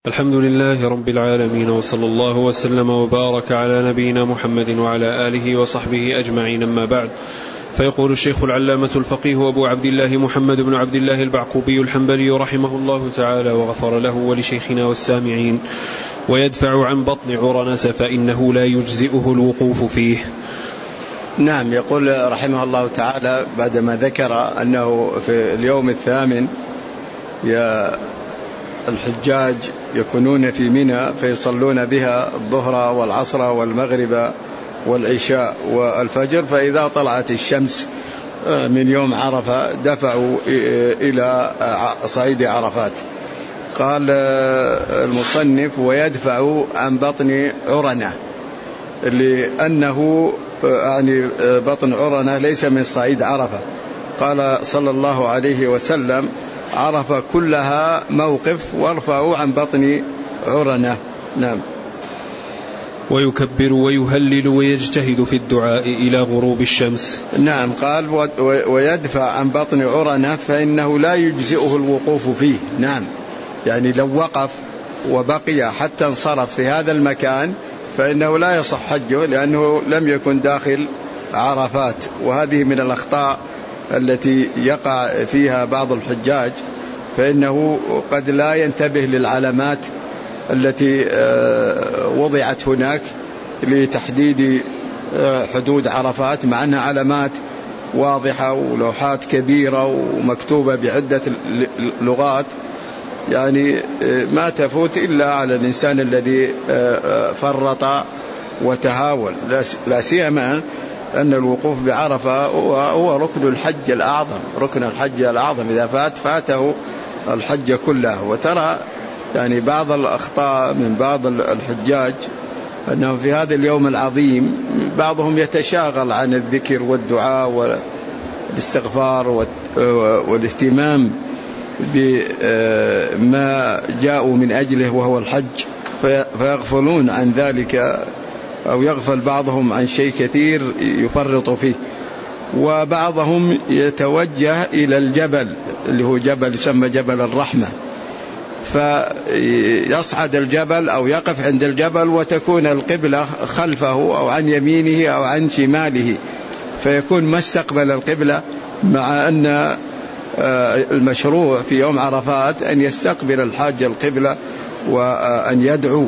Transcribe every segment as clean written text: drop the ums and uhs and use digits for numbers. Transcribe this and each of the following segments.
الحمد لله رب العالمين، وصلى الله وسلم وبارك على نبينا محمد وعلى آله وصحبه أجمعين، أما بعد. فيقول الشيخ العلامة الفقيه أبو عبد الله محمد بن عبد الله البعقوبي الحنبلي رحمه الله تعالى وغفر له ولشيخنا والسامعين: ويدفع عن بطن عرنة فإنه لا يجزئه الوقوف فيه. نعم. يقول رحمه الله تعالى بعدما ذكر أنه في اليوم الثامن الحجاج يكونون في منى فيصلون بها الظهر والعصر والمغرب والعشاء والفجر، فإذا طلعت الشمس من يوم عرفة دفعوا إلى صعيد عرفات. قال المصنف: ويدفع عن بطن عرنة، لأنه يعني بطن عرنة ليس من صعيد عرفة. قال صلى الله عليه وسلم: عرفة كلها موقف، وارفعوا عن بطن عرنة. نعم. ويكبر ويهلل ويجتهد في الدعاء إلى غروب الشمس. نعم. قال: ويدفع عن بطن عرنة فإنه لا يجزئه الوقوف فيه. نعم، يعني لو وقف وبقي حتى انصرف في هذا المكان فإنه لا يصح حجه، لأنه لم يكن داخل عرفات. وهذه من الأخطاء التي يقع فيها بعض الحجاج، فإنه قد لا ينتبه للعلامات التي وضعت هناك لتحديد حدود عرفات، مع أنها علامات واضحة ولوحات كبيرة ومكتوبة بعدة لغات، يعني ما تفوت إلا على الإنسان الذي فرط وتهاون. لا سيما أن الوقوف بعرفة هو ركن الحج الأعظم، ركن الحج الأعظم، إذا فاته الحج كله. وترى يعني بعض الأخطاء من بعض الحجاج أنه في هذا اليوم العظيم بعضهم يتشاغل عن الذكر والدعاء والاستغفار والاهتمام بما جاءوا من أجله وهو الحج، فيغفلون عن ذلك، أو يغفل بعضهم عن شيء كثير يفرط فيه. وبعضهم يتوجه إلى الجبل اللي هو جبل يسمى جبل الرحمة، فيصعد الجبل أو يقف عند الجبل وتكون القبلة خلفه أو عن يمينه أو عن شماله، فيكون ما استقبل القبلة، مع أن المشروع في يوم عرفات أن يستقبل الحاج القبلة وأن يدعو.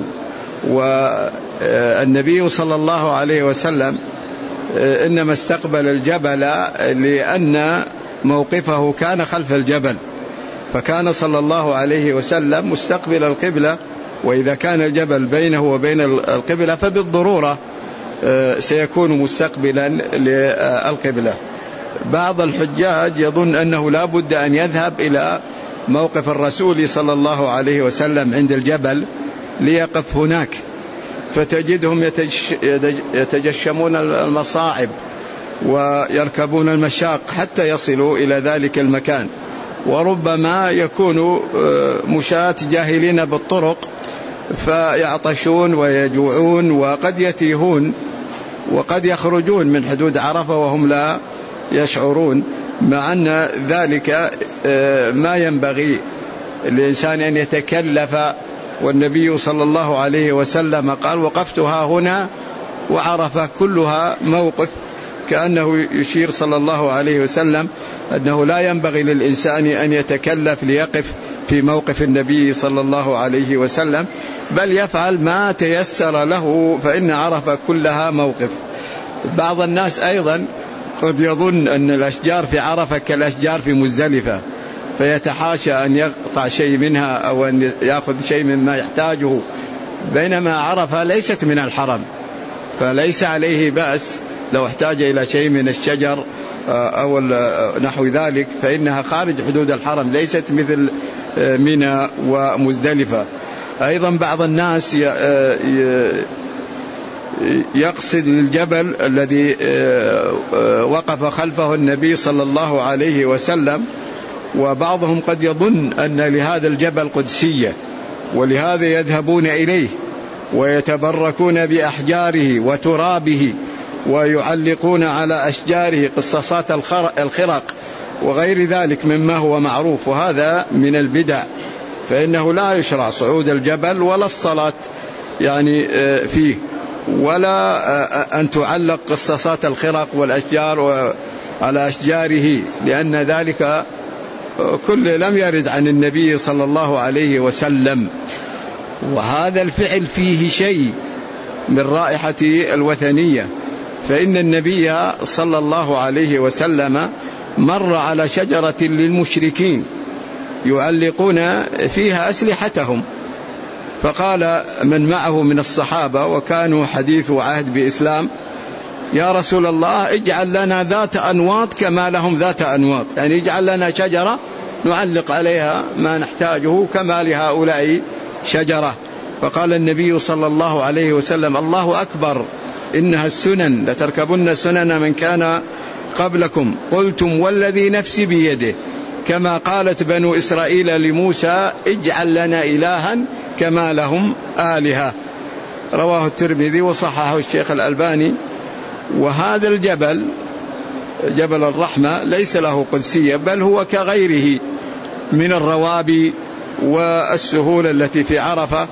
والنبي صلى الله عليه وسلم إنما استقبل الجبل لأن موقفه كان خلف الجبل، فكان صلى الله عليه وسلم مستقبل القبلة، وإذا كان الجبل بينه وبين القبلة فبالضرورة سيكون مستقبلا للقبلة. بعض الحجاج يظن أنه لا بد أن يذهب إلى موقف الرسول صلى الله عليه وسلم عند الجبل ليقف هناك، فتجدهم يتجشمون المصاعب ويركبون المشاق حتى يصلوا إلى ذلك المكان، وربما يكونوا مشاة جاهلين بالطرق فيعطشون ويجوعون وقد يتيهون وقد يخرجون من حدود عرفة وهم لا يشعرون، مع أن ذلك ما ينبغي الإنسان أن يتكلف. والنبي صلى الله عليه وسلم قال: وقفتها هنا وعرفة كلها موقف، كأنه يشير صلى الله عليه وسلم أنه لا ينبغي للإنسان أن يتكلف ليقف في موقف النبي صلى الله عليه وسلم، بل يفعل ما تيسر له، فإن عرفة كلها موقف. بعض الناس أيضا قد يظن أن الأشجار في عرفة كالأشجار في مزدلفة، فيتحاشى أن يقطع شيء منها أو أن يأخذ شيء مما يحتاجه، بينما عرفة ليست من الحرم، فليس عليه بأس لو احتاج إلى شيء من الشجر أو نحو ذلك، فإنها خارج حدود الحرم، ليست مثل منى ومزدلفة. أيضا بعض الناس يقصد الجبل الذي وقف خلفه النبي صلى الله عليه وسلم، وبعضهم قد يظن أن لهذا الجبل قدسية، ولهذا يذهبون إليه ويتبركون بأحجاره وترابه ويعلقون على أشجاره قصاصات الخرق وغير ذلك مما هو معروف، وهذا من البدع. فإنه لا يشرع صعود الجبل ولا الصلاة يعني فيه، ولا أن تعلق قصاصات الخرق والأشجار على أشجاره، لأن ذلك كل لم يرد عن النبي صلى الله عليه وسلم. وهذا الفعل فيه شيء من رائحة الوثنية، فإن النبي صلى الله عليه وسلم مر على شجرة للمشركين يعلقون فيها أسلحتهم، فقال من معه من الصحابة وكانوا حديث عهد بإسلام: يا رسول الله اجعل لنا ذات أنواط كما لهم ذات أنواط، يعني اجعل لنا شجرة نعلق عليها ما نحتاجه كما لهؤلاء شجرة. فقال النبي صلى الله عليه وسلم: الله أكبر، إنها السنن لتركبن سنن من كان قبلكم، قلتم والذي نفسي بيده، كما قالت بنو إسرائيل لموسى اجعل لنا إلها كما لهم آلهة. رواه الترمذي وصححه الشيخ الألباني. وهذا الجبل جبل الرحمة ليس له قدسية، بل هو كغيره من الروابي والسهول التي في عرفة،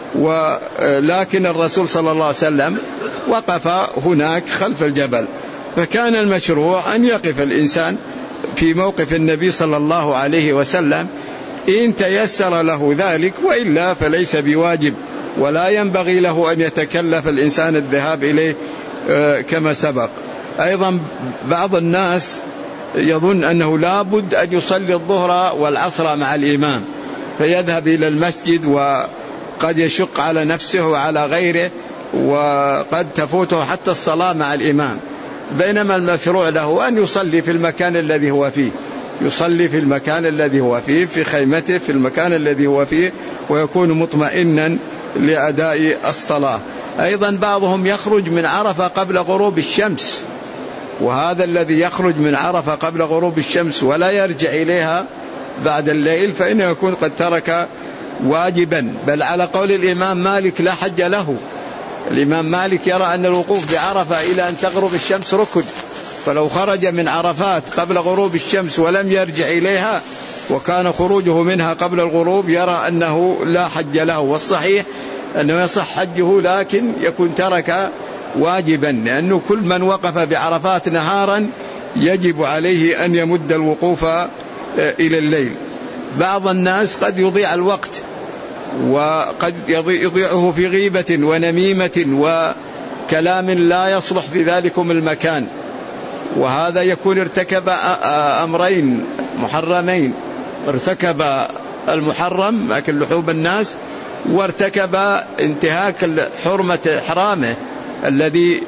ولكن الرسول صلى الله عليه وسلم وقف هناك خلف الجبل، فكان المشروع أن يقف الإنسان في موقف النبي صلى الله عليه وسلم إن تيسر له ذلك، وإلا فليس بواجب، ولا ينبغي له أن يتكلف الإنسان الذهاب إليه كما سبق. أيضا بعض الناس يظن أنه لا بد أن يصلي الظهر والعصر مع الإمام، فيذهب إلى المسجد وقد يشق على نفسه وعلى غيره، وقد تفوته حتى الصلاة مع الإمام، بينما المشروع له أن يصلي في المكان الذي هو فيه، يصلي في المكان الذي هو فيه، في خيمته، في المكان الذي هو فيه، ويكون مطمئنا لأداء الصلاة. أيضا بعضهم يخرج من عرفة قبل غروب الشمس، وهذا الذي يخرج من عرفة قبل غروب الشمس ولا يرجع إليها بعد الليل فإنه يكون قد ترك واجبا، بل على قول الإمام مالك لا حج له. الإمام مالك يرى أن الوقوف بعرفة إلى أن تغرب الشمس ركن، فلو خرج من عرفات قبل غروب الشمس ولم يرجع إليها وكان خروجه منها قبل الغروب يرى أنه لا حج له. والصحيح أنه يصح حجه، لكن يكون ترك واجبا، لأنه كل من وقف بعرفات نهارا يجب عليه أن يمد الوقوف إلى الليل. بعض الناس قد يضيع الوقت، وقد يضيعه في غيبة ونميمة وكلام لا يصلح في ذلكم المكان، وهذا يكون ارتكب أمرين محرمين: ارتكب المحرم أكل لحوم الناس، وارتكب انتهاك حرمة إحرامه الذي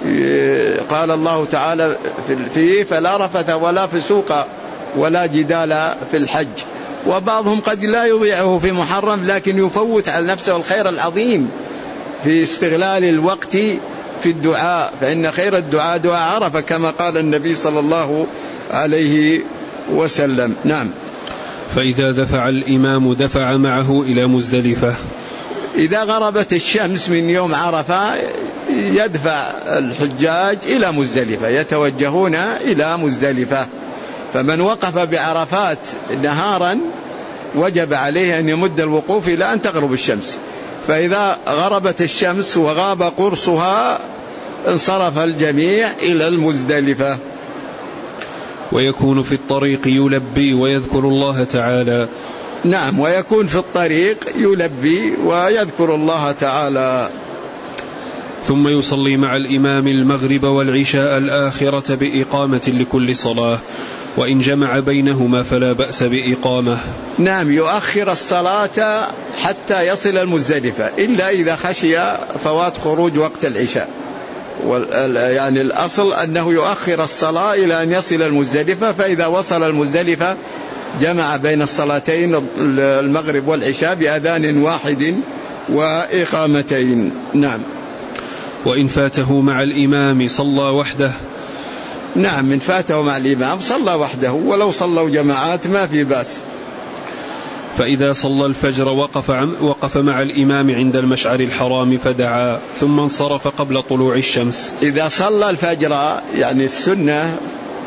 قال الله تعالى فيه: فلا رفث ولا فسوق ولا جدال في الحج. وبعضهم قد لا يضيعه في محرم، لكن يفوت على نفسه الخير العظيم في استغلال الوقت في الدعاء، فإن خير الدعاء دعاء عرفة كما قال النبي صلى الله عليه وسلم. نعم. فإذا دفع الإمام دفع معه إلى مزدلفة. إذا غربت الشمس من يوم عرفة يدفع الحجاج إلى مزدلفة، يتوجهون إلى مزدلفة. فمن وقف بعرفات نهارا وجب عليه أن يمد الوقوف إلى أن تغرب الشمس، فإذا غربت الشمس وغاب قرصها انصرف الجميع إلى المزدلفة. ويكون في الطريق يلبي ويذكر الله تعالى. نعم، ويكون في الطريق يلبي ويذكر الله تعالى. ثم يصلي مع الإمام المغرب والعشاء الآخرة بإقامة لكل صلاة، وإن جمع بينهما فلا بأس بإقامة. نعم، يؤخر الصلاة حتى يصل المزدلفة، إلا إذا خشي فوات خروج وقت العشاء، يعني الأصل أنه يؤخر الصلاة إلى أن يصل المزدلفة، فإذا وصل المزدلفة جمع بين الصلاتين المغرب والعشاء بأذان واحد وإقامتين. نعم. وإن فاته مع الإمام صلى وحده. نعم، من فاته مع الإمام صلى وحده، ولو صلوا جماعات ما في بأس. فإذا صلى الفجر وقف مع الإمام عند المشعر الحرام فدعا، ثم انصرف قبل طلوع الشمس. إذا صلى الفجر، يعني السنة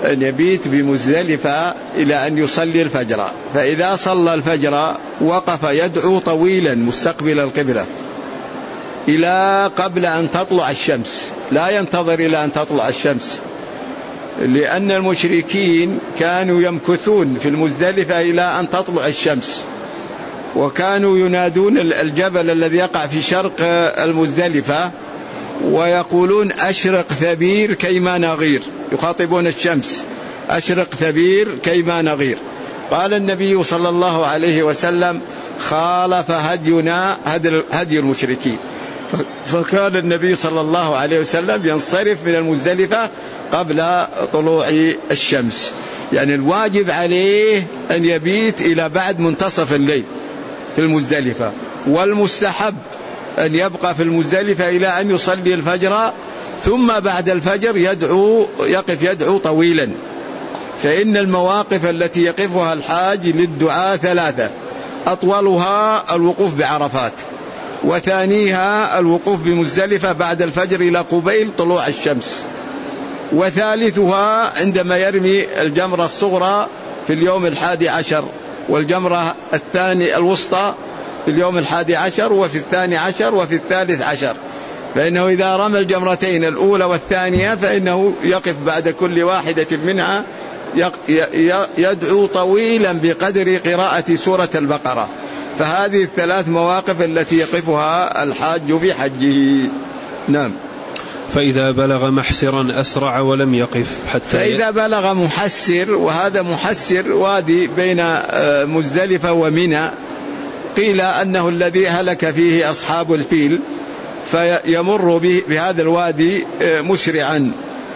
أن يبيت بمزدلفة إلى أن يصلي الفجر، فإذا صلى الفجر وقف يدعو طويلا مستقبل القبلة إلى قبل أن تطلع الشمس، لا ينتظر إلى أن تطلع الشمس، لأن المشركين كانوا يمكثون في المزدلفة إلى أن تطلع الشمس، وكانوا ينادون الجبل الذي يقع في شرق المزدلفة ويقولون أشرق ثبير كيما نغير، يخاطبون الشمس أشرق ثبير كيما نغير. قال النبي صلى الله عليه وسلم خالف هدينا هدي المشركين، فكان النبي صلى الله عليه وسلم ينصرف من المزدلفة قبل طلوع الشمس. يعني الواجب عليه أن يبيت إلى بعد منتصف الليل في المزدلفة، والمستحب أن يبقى في المزدلفة إلى أن يصلي الفجر، ثم بعد الفجر يقف يدعو طويلا. فإن المواقف التي يقفها الحاج للدعاء ثلاثة: أطولها الوقوف بعرفات، وثانيها الوقوف بمزدلفة بعد الفجر إلى قبيل طلوع الشمس، وثالثها عندما يرمي الجمرة الصغرى في اليوم 11، والجمرة الثانية الوسطى في اليوم 11 وفي 12 وفي 13. فإنه إذا رمى الجمرتين الأولى والثانية فإنه يقف بعد كل واحدة منها يدعو طويلا بقدر قراءة سورة البقرة. فهذه الثلاث مواقف التي يقفها الحاج في حجه. نعم. فإذا بلغ محسرا أسرع ولم يقف حتى فإذا بلغ محسر، وهذا محسر وادي بين مزدلفة ومنى، قيل أنه الذي هلك فيه أصحاب الفيل، فيمر بهذا الوادي مسرعا.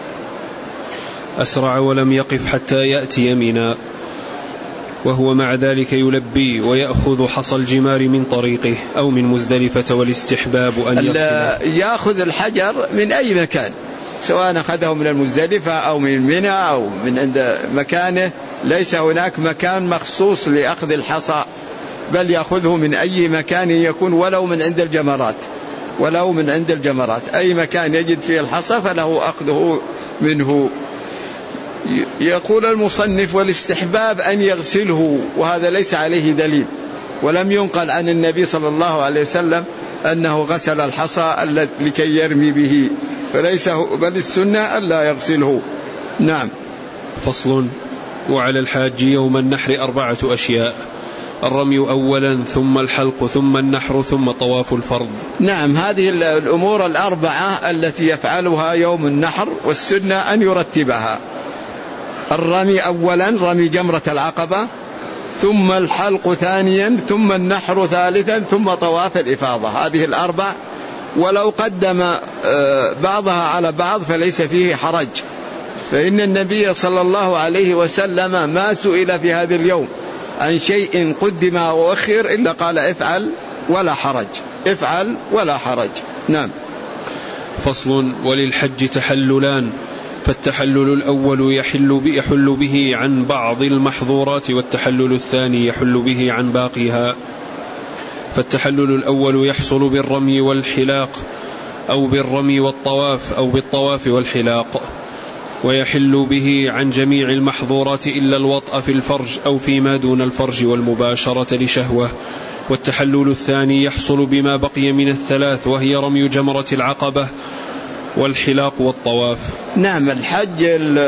أسرع ولم يقف حتى يأتي منى، وهو مع ذلك يلبي ويأخذ حصى الجمار من طريقه أو من مزدلفة، والاستحباب أن يغسله. يأخذ الحجر من أي مكان، سواء أخذه من المزدلفة أو من منى أو من عند مكانه، ليس هناك مكان مخصوص لأخذ الحصى، بل يأخذه من أي مكان يكون، ولو من عند الجمرات، أي مكان يجد فيه الحصى فله أخذه منه. يقول المصنف: والاستحباب أن يغسله، وهذا ليس عليه دليل، ولم ينقل عن النبي صلى الله عليه وسلم أنه غسل الحصى لكي يرمي به، فليس بل السنة ألا يغسله. نعم. فصل: وعلى الحاج يوم النحر 4 أشياء: الرمي أولا، ثم الحلق، ثم النحر، ثم طواف الفرض. نعم، هذه الأمور 4 التي يفعلها يوم النحر، والسنة أن يرتبها: الرمي أولا، رمي جمرة العقبة، ثم الحلق ثانيا، ثم النحر ثالثا، ثم طواف الإفاضة. هذه 4، ولو قدم بعضها على بعض فليس فيه حرج، فإن النبي صلى الله عليه وسلم ما سئل في هذا اليوم عن شيء قدم وأخر إلا قال: افعل ولا حرج، افعل ولا حرج. نعم. فصل: وللحج تحللان، فالتحلل الأول يحل به عن بعض المحظورات، والتحلل الثاني يحل به عن باقيها. فالتحلل الأول يحصل بالرمي والحلاق، أو بالرمي والطواف، أو بالطواف والحلاق، ويحل به عن جميع المحظورات إلا الوطأ في الفرج أو فيما دون الفرج والمباشرة لشهوة. والتحلل الثاني يحصل بما بقي من الثلاث، وهي رمي جمرة العقبة والحلاق والطواف. نعم، الحج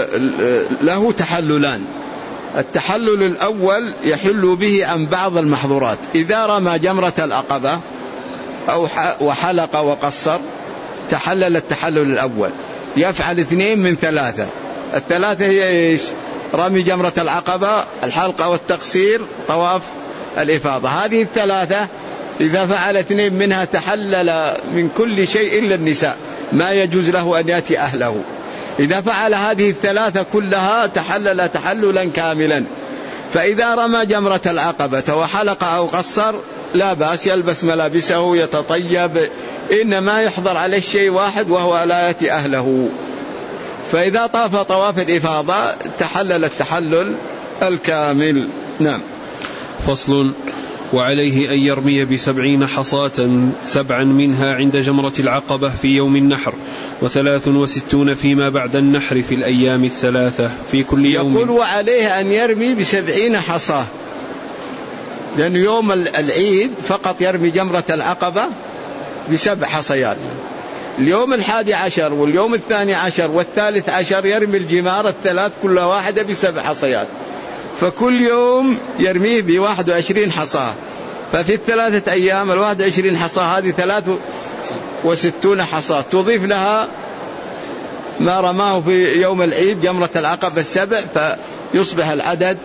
له تحللان. التحلل الأول يحل به عن بعض المحظورات، إذا رمى جمرة العقبة أو وحلق وقصر تحلل التحلل الأول، يفعل 2 من 3. الثلاثة هي إيش؟ رمي جمرة العقبة، الحلق والتقصير، طواف الإفاضة. هذه 3 إذا فعل 2 منها تحلل من كل شيء إلا النساء، ما يجوز له أن يأتي أهله. إذا فعل هذه 3 كلها تحلل تحللا كاملا. فإذا رمى جمرة العقبة وحلق أو قصر لا بأس، يلبس ملابسه يتطيب، إنما يحضر عليه شيء واحد وهو لا يأتي أهله. فإذا طاف طواف الإفاضة تحلل التحلل الكامل. نعم. فصل: وعليه أن يرمي ب70 حصاة 7 منها عند جمرة العقبة في يوم النحر، 63 فيما بعد النحر في الأيام الثلاثة في كل يوم. يقول وعليه أن يرمي ب70 حصاة، لأن يوم العيد فقط يرمي جمرة العقبة ب7 حصيات، اليوم 11 واليوم 12 والثالث عشر يرمي الجمار الثلاث كل واحدة ب7 حصيات، فكل يوم يرميه ب21 حصاة، ففي ال3 أيام 21 حصاة هذه 63 حصاة، تضيف لها ما رماه في يوم العيد جمرة العقبة 7، فيصبح العدد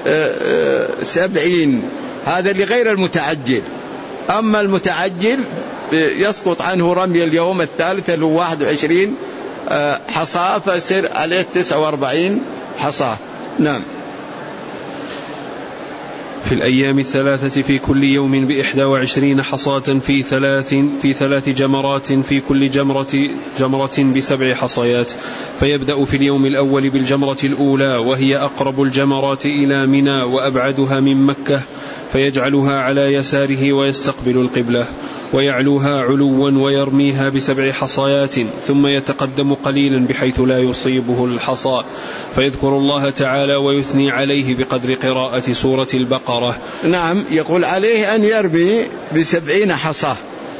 70. هذا لغير المتعجل. أما المتعجل يسقط عنه رمي اليوم الثالث اللي هو 21 حصاة، فيصير عليه 49 حصاة. نعم. في الأيام الثلاثة في كل يوم ب21 حصاة في 3 جمرات، في كل جمرة ب7 حصيات، فيبدأ في اليوم الأول بالجمرة الأولى وهي أقرب الجمرات إلى منى وأبعدها من مكة، فيجعلها على يساره ويستقبل القبلة، ويعلوها علوا ويرميها ب7 حصيات، ثم يتقدم قليلا بحيث لا يصيبه الحصى، فيذكر الله تعالى ويثني عليه بقدر قراءة سورة البقرة. نعم. يقول عليه أن يرمي ب70 حصاة،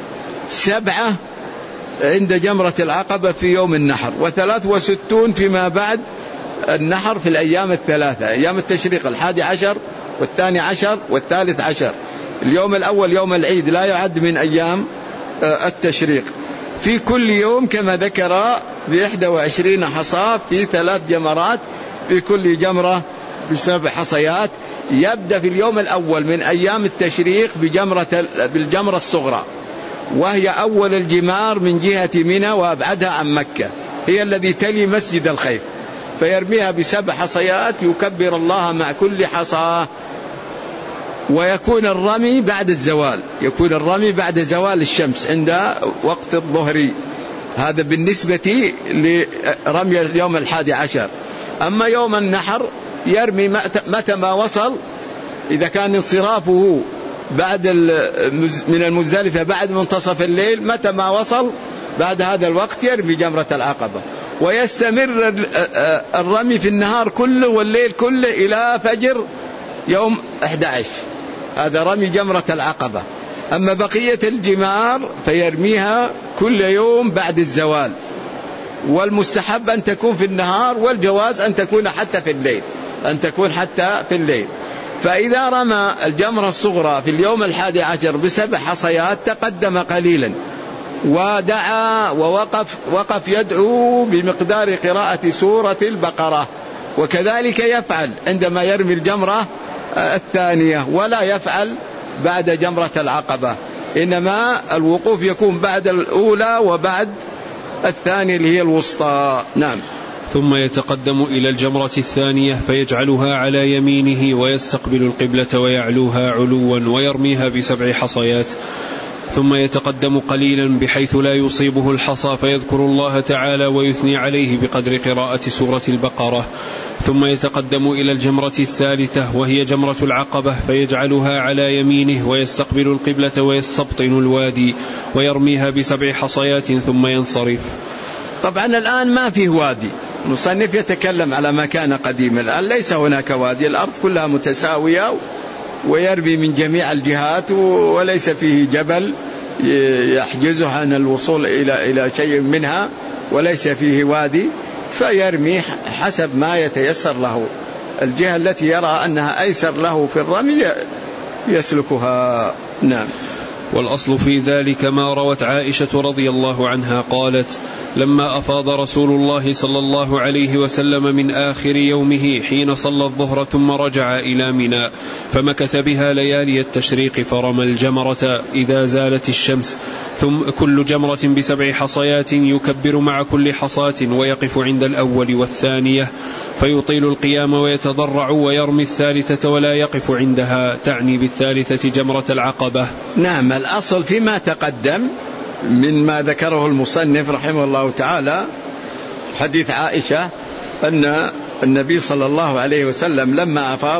7 عند جمرة العقبة في يوم النحر، و63 فيما بعد النحر في الأيام الثلاثة، أيام التشريق 11 وال12 وال13. اليوم الأول يوم العيد لا يعد من أيام التشريق. في كل يوم كما ذكر ب21 حصاة في 3 جمرات، في كل جمرة ب7 حصيات. يبدأ في اليوم الأول من أيام التشريق بالجمرة الصغرى، وهي أول الجمار من جهة منى وأبعدها عن مكة، هي الذي تلي مسجد الخيف، فيرميها ب7 حصيات، يكبر الله مع كل حصاة. ويكون الرمي بعد الزوال، يكون الرمي بعد زوال الشمس عند وقت الظهر، هذا بالنسبة لرمي اليوم 11. أما يوم النحر يرمي متى ما وصل، إذا كان انصرافه بعد من المزدلفة بعد منتصف الليل، متى ما وصل بعد هذا الوقت يرمي جمرة العقبة، ويستمر الرمي في النهار كله والليل كله إلى فجر يوم 11. هذا رمي جمرة العقبة. أما بقية الجمار فيرميها كل يوم بعد الزوال، والمستحب أن تكون في النهار، والجواز أن تكون حتى في الليل، فإذا رمى الجمرة الصغرى في اليوم 11 ب7 حصيات تقدم قليلا ودعا ووقف يدعو بمقدار قراءة سورة البقرة، وكذلك يفعل عندما يرمي الجمرة الثانية، ولا يفعل بعد جمرة العقبة، إنما الوقوف يكون بعد الأولى وبعد الثانية اللي هي الوسطى. نعم. ثم يتقدم إلى الجمرة الثانية فيجعلها على يمينه ويستقبل القبلة ويعلوها علوا ويرميها ب7 حصيات، ثم يتقدم قليلا بحيث لا يصيبه الحصى، فيذكر الله تعالى ويثني عليه بقدر قراءة سورة البقرة، ثم يتقدم إلى الجمرة الثالثة وهي جمرة العقبة فيجعلها على يمينه ويستقبل القبلة ويستبطن الوادي ويرميها ب7 حصيات ثم ينصرف. طبعا الآن ما فيه وادي، المصنف يتكلم على ما كان قديما، الآن ليس هناك وادي، الأرض كلها متساوية ويرمي من جميع الجهات، وليس فيه جبل يحجزه عن الوصول إلى شيء منها، وليس فيه وادي، فيرمي حسب ما يتيسر له، الجهة التي يرى أنها أيسر له في الرمي يسلكها. نعم. والأصل في ذلك ما روت عائشة رضي الله عنها قالت: لما أفاض رسول الله صلى الله عليه وسلم من آخر يومه حين صلى الظهر ثم رجع إلى منى، فمكث بها ليالي التشريق، فرمى الجمرة إذا زالت الشمس، ثم كل جمرة ب7 حصيات، يكبر مع كل حصاة ويقف عند الأول والثانية، فيطيل القيام ويتضرع ويرمي الثالثة ولا يقف عندها، تعني بالثالثة جمرة العقبة. نعم. الأصل فيما تقدم من ما ذكره المصنف رحمه الله تعالى حديث عائشة أن النبي صلى الله عليه وسلم لما أفاض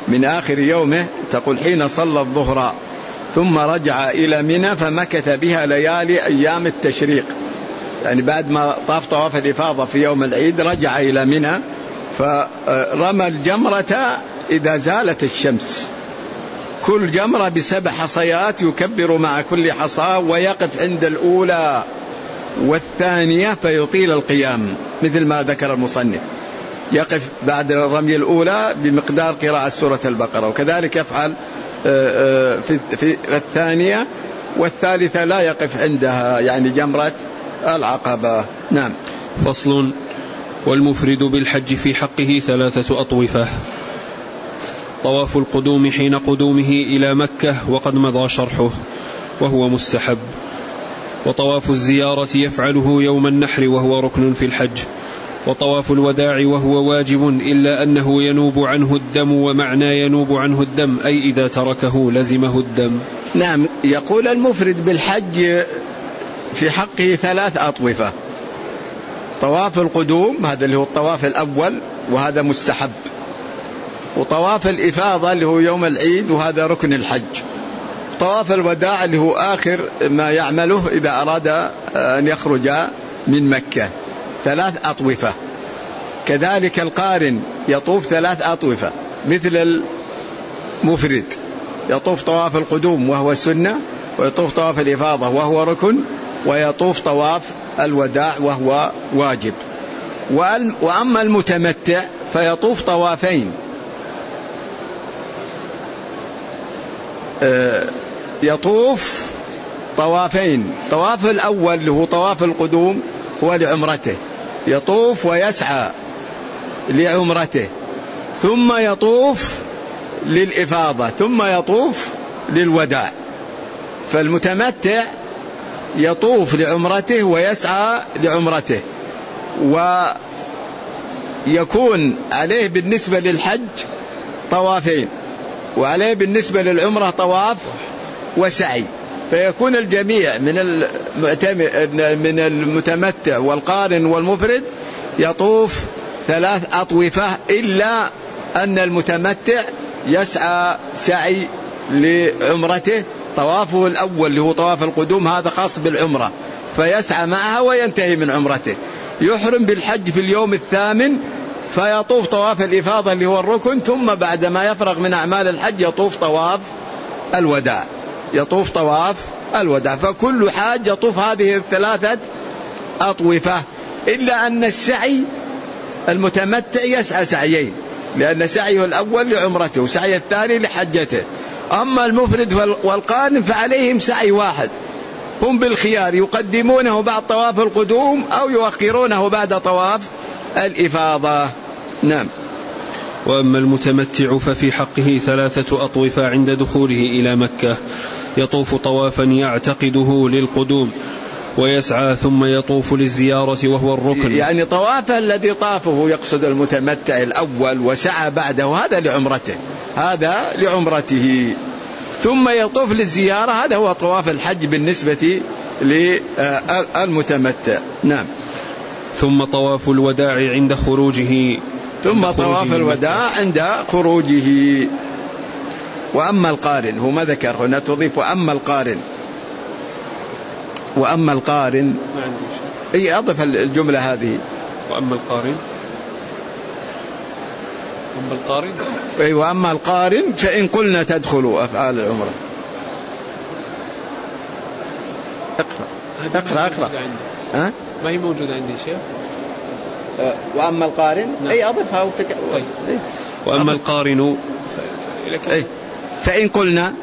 من آخر يومه، تقول حين صلى الظهر ثم رجع إلى منى فمكث بها ليالي أيام التشريق، يعني بعد ما طاف طواف الإفاضة في يوم العيد رجع إلى منى فرمى الجمرة إذا زالت الشمس، كل جمرة ب7 حصيات، يكبر مع كل حصاة ويقف عند الأولى والثانية فيطيل القيام مثل ما ذكر المصنف، يقف بعد الرمي الأولى بمقدار قراءة سورة البقرة، وكذلك يفعل في الثانية، والثالثة لا يقف عندها يعني جمرة العقبة. نعم. فصل. والمفرد بالحج في حقه 3 أطوفة: طواف القدوم حين قدومه إلى مكة وقد مضى شرحه وهو مستحب، وطواف الزيارة يفعله يوم النحر وهو ركن في الحج، وطواف الوداع وهو واجب إلا أنه ينوب عنه الدم، ومعنى ينوب عنه الدم أي إذا تركه لزمه الدم. نعم. يقول المفرد بالحج في حقه 3 أطوفة: طواف القدوم هذا اللي هو الطواف الأول وهذا مستحب، وطواف الإفاضة اللي هو يوم العيد وهذا ركن الحج، طواف الوداع اللي هو آخر ما يعمله إذا أراد أن يخرج من مكة، 3 أطوفة. كذلك القارن يطوف 3 أطوفة مثل المفرد، يطوف طواف القدوم وهو سنة، ويطوف طواف الإفاضة وهو ركن، ويطوف طواف الوداع وهو واجب. وأما المتمتع فيطوف طوافين، يطوف طوافين، طواف الأول اللي هو طواف القدوم هو لعمرته، يطوف ويسعى لعمرته، ثم يطوف للإفاضة، ثم يطوف للوداع. فالمتمتع يطوف لعمرته ويسعى لعمرته، ويكون عليه بالنسبة للحج طوافين، وعليه بالنسبة للعمرة طواف وسعي، فيكون الجميع من المتمتع والقارن والمفرد يطوف 3 أطوفة، إلا أن المتمتع يسعى سعي لعمرته، طوافه الأول اللي هو طواف القدوم هذا خاص بالعمرة فيسعى معها وينتهي من عمرته، يحرم بالحج في اليوم 8 فيطوف طواف الإفاضة اللي هو الركن، ثم بعد ما يفرغ من أعمال الحج يطوف طواف الوداع، يطوف طواف الوداع. فكل حاج يطوف هذه 3 أطوفة، إلا أن السعي المتمتع يسعى سعيين، لأن سعيه الأول لعمرته وسعي الثاني لحجته. أما المفرد والقارن فعليهم سعي واحد، هم بالخيار يقدمونه بعد طواف القدوم أو يؤخرونه بعد طواف الإفاضة. نعم. وأما المتمتع ففي حقه 3 أطوفة عند دخوله إلى مكة: يطوف طوافا يعتقده للقدوم، ويسعى ثم يطوف للزيارة وهو الركن، يعني طواف الذي طافه يقصد المتمتع الأول وسعى بعده هذا لعمرته، هذا لعمرته، ثم يطوف للزيارة، هذا هو طواف الحج بالنسبة للمتمتع. نعم. ثم طواف الوداع عند خروجه، ثم طواف الوداع عند خروجه. وأما القارن هو ما ذكر هنا، تضيف وأما القارن، وأما القارن ما عندي شيء. أي أضف الجملة هذه وأما القارن، أما القارن أي وأما القارن فإن قلنا تدخل أفعال العمرة. اقرأ ها؟ ما هي موجودة عندي شيء. وأما القارن أي أضفها طيب. وأما القارن فإن قلنا،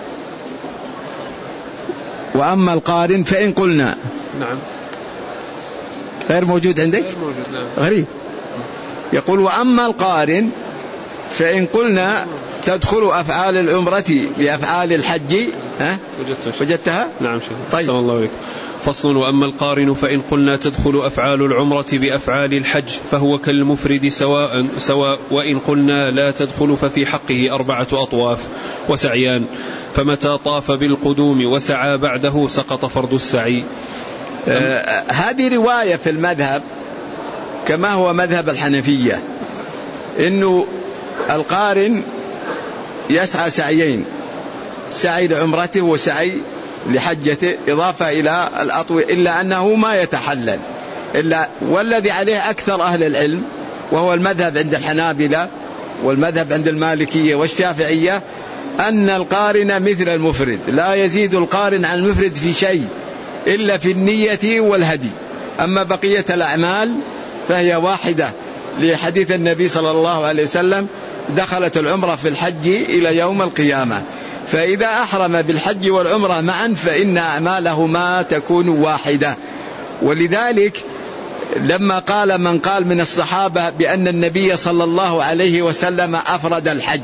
وأما القارن فإن قلنا. نعم. غير موجود عندك؟ غير موجود. نعم. غريب. يقول وأما القارن فإن قلنا تدخل أفعال العمرة بأفعال الحج. ها؟ وجدتها؟ نعم شيخ. طيب. صلى الله عليك. فصل. وأما القارن فإن قلنا تدخل أفعال العمرة بأفعال الحج فهو كالمفرد سواء، وإن قلنا لا تدخل ففي حقه 4 أطواف وسعيان، فمتى طاف بالقدوم وسعى بعده سقط فرض السعي. هذه رواية في المذهب كما هو مذهب الحنفية، إنه القارن يسعى سعيين، سعي لعمرته وسعي لحجته إضافة إلى الأطوية، إلا أنه ما يتحلل والذي عليه أكثر أهل العلم وهو المذهب عند الحنابلة والمذهب عند المالكية والشافعية أن القارن مثل المفرد، لا يزيد القارن عن المفرد في شيء إلا في النية والهدي، أما بقية الأعمال فهي واحدة، لحديث النبي صلى الله عليه وسلم دخلت العمرة في الحج إلى يوم القيامة، فإذا أحرم بالحج والعمرة معا فإن أعمالهما تكون واحدة. ولذلك لما قال من قال من الصحابة بأن النبي صلى الله عليه وسلم أفرد الحج،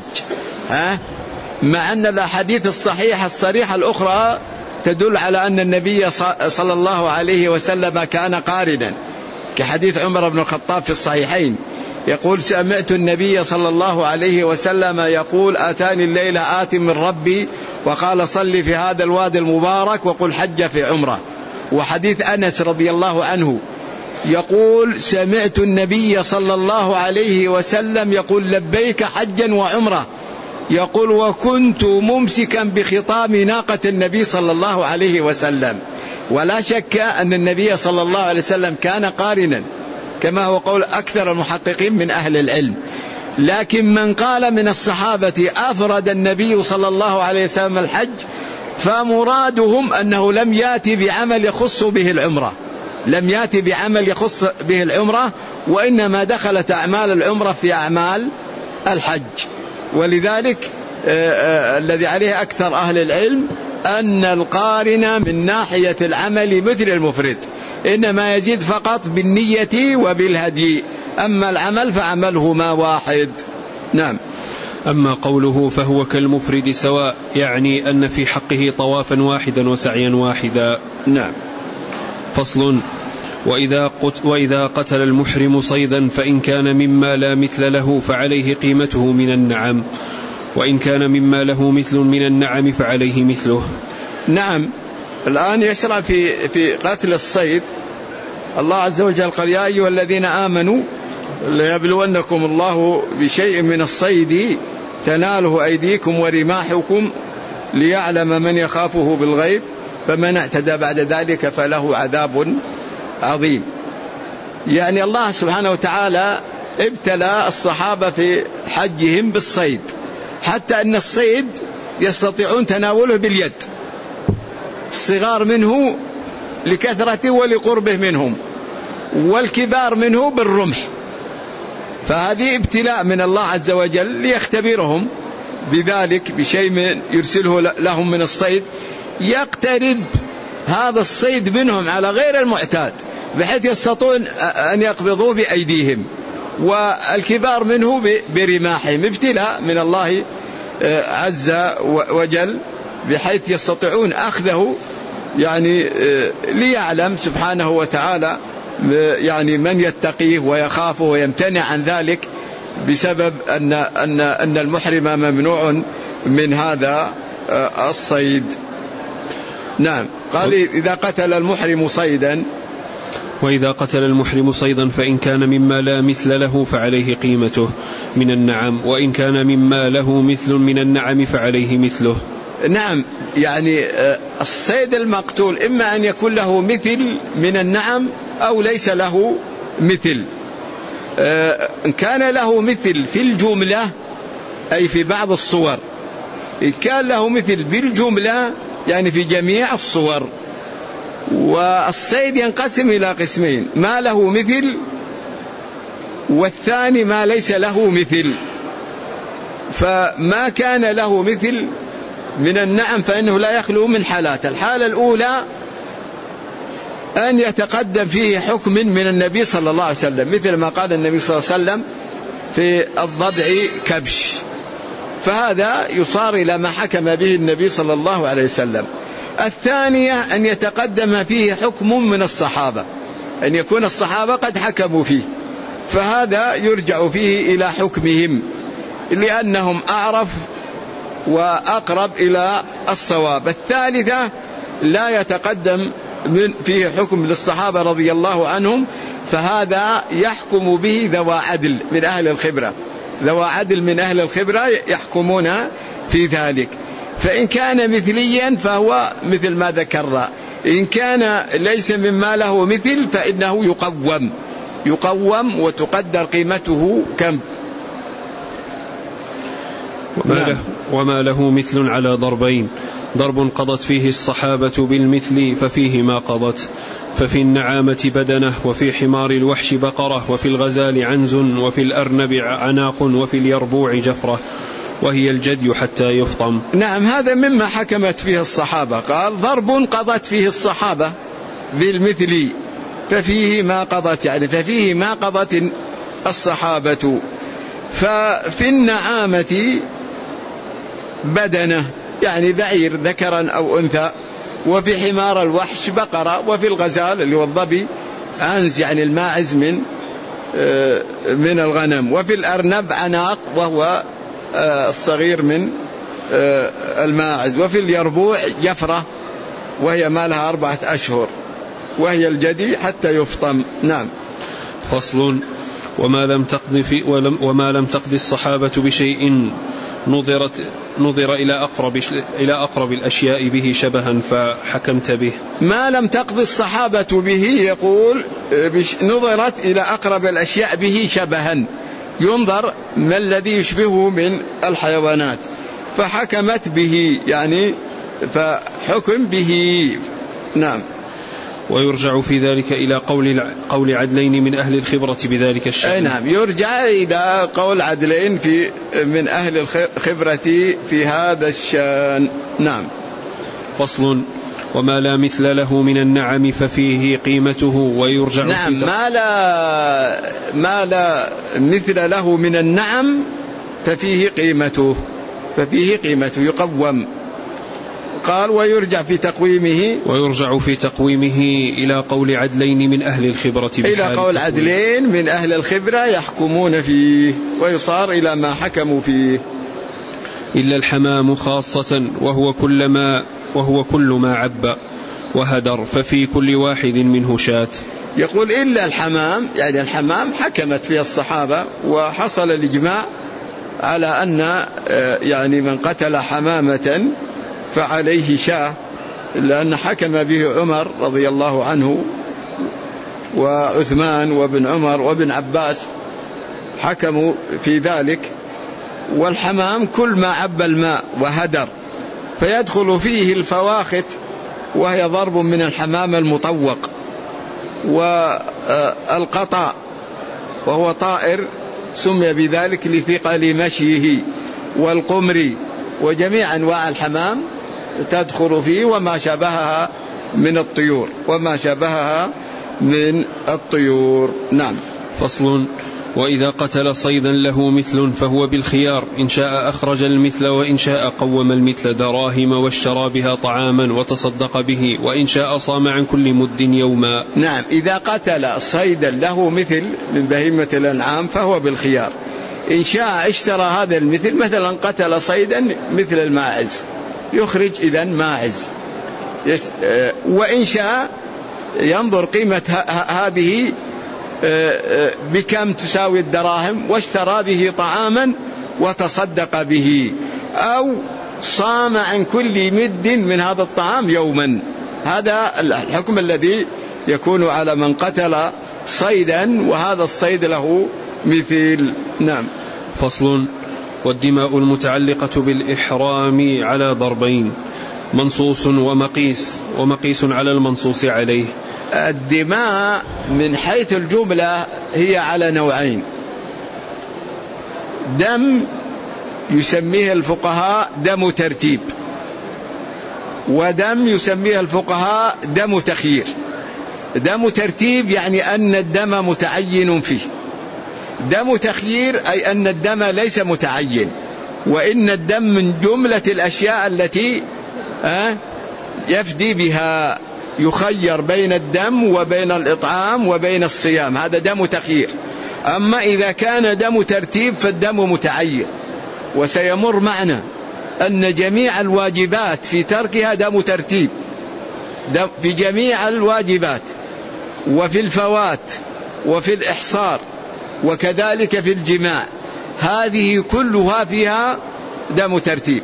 مع أن الأحاديث الصحيحة الصريحة الأخرى تدل على أن النبي صلى الله عليه وسلم كان قارنا، كحديث عمر بن الخطاب في الصحيحين يقول سمعت النبي صلى الله عليه وسلم يقول آتاني الليلة آت من ربي وقال صل في هذا الوادي المبارك وقل حج في عمره. وحديث أنس رضي الله عنه يقول سمعت النبي صلى الله عليه وسلم يقول لبيك حجا وعمره، يقول وكنت ممسكا بخطام ناقة النبي صلى الله عليه وسلم. ولا شك أن النبي صلى الله عليه وسلم كان قارنا كما هو قول أكثر المحققين من أهل العلم، لكن من قال من الصحابة أفرد النبي صلى الله عليه وسلم الحج فمرادهم أنه لم يأتي بعمل يخص به العمرة، لم يأتي بعمل يخص به العمرة، وإنما دخلت أعمال العمرة في أعمال الحج. ولذلك الذي عليه أكثر أهل العلم أن القارن من ناحية العمل مثل المفرد، إنما يزيد فقط بالنية وبالهدي، أما العمل فعملهما واحد. نعم. أما قوله فهو كالمفرد سواء يعني أن في حقه طوافا واحدا وسعيا واحدا. نعم. فصل. وإذا قتل المحرم صيدا فإن كان مما لا مثل له فعليه قيمته من النعم، وإن كان مما له مثل من النعم فعليه مثله. نعم. الآن يشرع في قتل الصيد. الله عز وجل قال يا أيها الذين آمنوا ليبلونكم الله بشيء من الصيد تناله أيديكم ورماحكم ليعلم من يخافه بالغيب فمن اعتدى بعد ذلك فله عذاب عظيم. يعني الله سبحانه وتعالى ابتلى الصحابة في حجهم بالصيد، حتى أن الصيد يستطيعون تناوله باليد، الصغار منه لكثرته ولقربه منهم، والكبار منه بالرمح. فهذه ابتلاء من الله عز وجل ليختبرهم بذلك بشيء يرسله لهم من الصيد يقترب هذا الصيد منهم على غير المعتاد، بحيث يستطيعون أن يقبضوه بأيديهم، والكبار منه برماحهم. ابتلاء من الله عز وجل بحيث يستطيعون أخذه، يعني ليعلم سبحانه وتعالى يعني من يتقيه ويخافه ويمتنع عن ذلك، بسبب أن المحرم ممنوع من هذا الصيد. نعم. قال إذا قتل المحرم صيدا. وإذا قتل المحرم صيدا فإن كان مما لا مثل له فعليه قيمته من النعم، وإن كان مما له مثل من النعم فعليه مثله. نعم. يعني الصيد المقتول إما أن يكون له مثل من النعم أو ليس له مثل. إن كان له مثل في الجملة أي في بعض الصور، إن كان له مثل بالجملة يعني في جميع الصور. والصيد ينقسم إلى قسمين: ما له مثل، والثاني ما ليس له مثل. فما كان له مثل من النعم فإنه لا يخلو من حالات. الحالة الأولى أن يتقدم فيه حكم من النبي صلى الله عليه وسلم، مثل ما قال النبي صلى الله عليه وسلم في الضبع كبش، فهذا يصار إلى ما حكم به النبي صلى الله عليه وسلم. الثانية أن يتقدم فيه حكم من الصحابة، أن يكون الصحابة قد حكموا فيه، فهذا يرجع فيه إلى حكمهم لأنهم أعرف وأقرب إلى الصواب. الثالثة لا يتقدم فيه حكم للصحابة رضي الله عنهم، فهذا يحكم به ذوى عدل من أهل الخبرة، ذوى عدل من أهل الخبرة يحكمون في ذلك. فإن كان مثليا فهو مثل ما ذكرنا، إن كان ليس مما له مثل فإنه يقوم وتقدر قيمته كم. وما له مثل على ضربين: ضرب قضت فيه الصحابة بالمثل ففيه ما قضت، ففي النعامة بدنة، وفي حمار الوحش بقرة، وفي الغزال عنز، وفي الأرنب عناق، وفي اليربوع جفرة، وهي الجدي حتى يفطم. نعم، هذا مما حكمت فيه الصحابة. قال ضرب قضت فيه الصحابة بالمثل ففيه ما قضت، يعني ففيه ما قضت الصحابة. ففي النعامة بدنة يعني بعير ذكرا أو أنثى، وفي حمار الوحش بقرة، وفي الغزال اللي هو الظبي عنز يعني الماعز من الغنم، وفي الأرنب عناق وهو الصغير من الماعز، وفي اليربوع جفرة وهي ما لها 4 أشهر، وهي الجدي حتى يفطم. نعم. فصل: وما لم تقض الصحابة بشيء نظر إلى أقرب الأشياء به شبها فحكمت به. ما لم تقض الصحابة به، يقول نظرت إلى أقرب الأشياء به شبها، ينظر ما الذي يشبهه من الحيوانات، فحكمت به يعني فحكم به. نعم. ويرجع في ذلك إلى قول عدلين من أهل الخبرة بذلك الشأن. نعم، يرجع إلى قول عدلين من أهل الخبرة في هذا الشأن. نعم. فصل: وما لا مثل له من النعم ففيه قيمته. ويرجع نعم، ما لا مثل له من النعم ففيه قيمته يقوم. قال ويرجع في تقويمه إلى قول عدلين من أهل الخبرة، إلى قول عدلين من أهل الخبرة يحكمون فيه، ويصار إلى ما حكموا فيه. إلا الحمام خاصة وهو كل ما عب وهدر، ففي كل واحد منه شاة. يقول إلا الحمام، يعني الحمام حكمت فيه الصحابة، وحصل الإجماع على أن يعني من قتل حمامة فعليه شاة، لأن حكم به عمر رضي الله عنه وعثمان وابن عمر وابن عباس حكموا في ذلك. والحمام كل ما عب الماء وهدر، فيدخل فيه الفواخت وهي ضرب من الحمام المطوق، والقطع وهو طائر سمي بذلك لثقل مشيه، والقمري، وجميع أنواع الحمام تدخل فيه، وما شابهها من الطيور. نعم. فصل: وإذا قتل صيدا له مثل فهو بالخيار، إن شاء أخرج المثل، وإن شاء قوم المثل دراهم واشترى بها طعاما وتصدق به، وإن شاء صام عن كل مد يوما. نعم، إذا قتل صيدا له مثل من بهيمة الأنعام فهو بالخيار، إن شاء اشترى هذا المثل، مثلا قتل صيدا مثل الماعز يخرج إذن ماعز، وإن شاء ينظر قيمة هذه بكم تساوي الدراهم، واشترى به طعاما وتصدق به، أو صام عن كل مد من هذا الطعام يوما. هذا الحكم الذي يكون على من قتل صيدا وهذا الصيد له مثل. نعم. فصل: والدماء المتعلقة بالإحرام على ضربين: منصوص ومقيس على المنصوص عليه. الدماء من حيث الجملة هي على نوعين: دم يسميه الفقهاء دم ترتيب، ودم يسميه الفقهاء دم تخيير. دم ترتيب يعني أن الدم متعين فيه، دم تخيير أي أن الدم ليس متعين، وإن الدم من جملة الأشياء التي يفدي بها، يخير بين الدم وبين الإطعام وبين الصيام، هذا دم تخيير. أما إذا كان دم ترتيب فالدم متعين، وسيمر معنا أن جميع الواجبات في تركها دم ترتيب، في جميع الواجبات، وفي الفوات، وفي الإحصار، وكذلك في الجماع، هذه كلها فيها دم ترتيب.